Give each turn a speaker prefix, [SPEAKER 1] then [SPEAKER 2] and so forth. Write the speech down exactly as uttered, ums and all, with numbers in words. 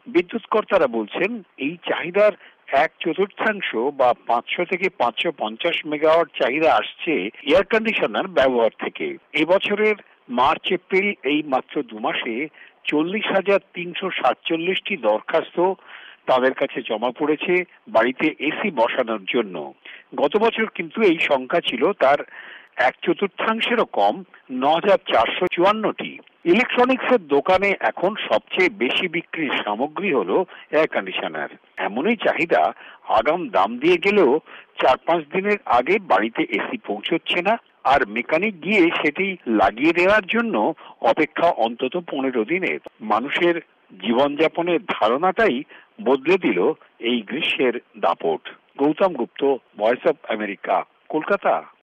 [SPEAKER 1] বিদ্যুৎ কর্তারা বলছেন এই চাহিদার এক চতুর্থাংশ বা পাঁচশো থেকে পাঁচশো পঞ্চাশ মেগাওয়াট চাহিদা আসছে এয়ার কন্ডিশনার ব্যবহার থেকে। এবছরের মার্চ এপ্রিল এই মাত্র দু মাসে চল্লিশ হাজার তিনশো সাতচল্লিশটি দরখাস্ত তাদের কাছে জমা পড়েছে বাড়িতে এসি বসানোর জন্য। গত বছর কিন্তু এই সংখ্যা ছিল তার এক চতুর্থাংশেরও কম, ন হাজার চারশো চুয়ান্নটি। ইলেকট্রনিক্স এর দোকানে এখন সবচেয়ে বেশি বিক্রির সামগ্রী হলো এয়ার কন্ডিশনার। এমনই চাহিদা আগাম দাম দিয়ে গেলেও চার পাঁচ দিনের আগে বাড়িতে এসি পৌঁছচ্ছে না, আর মেকানিক গিয়ে সেটি লাগিয়ে দেওয়ার জন্য অপেক্ষা অন্তত পনেরো দিনের। মানুষের জীবনযাপনের ধারণাটাই বদলে দিল এই গ্রীষ্মের দাপট। Gautam Gupta, voice of America, Kolkata.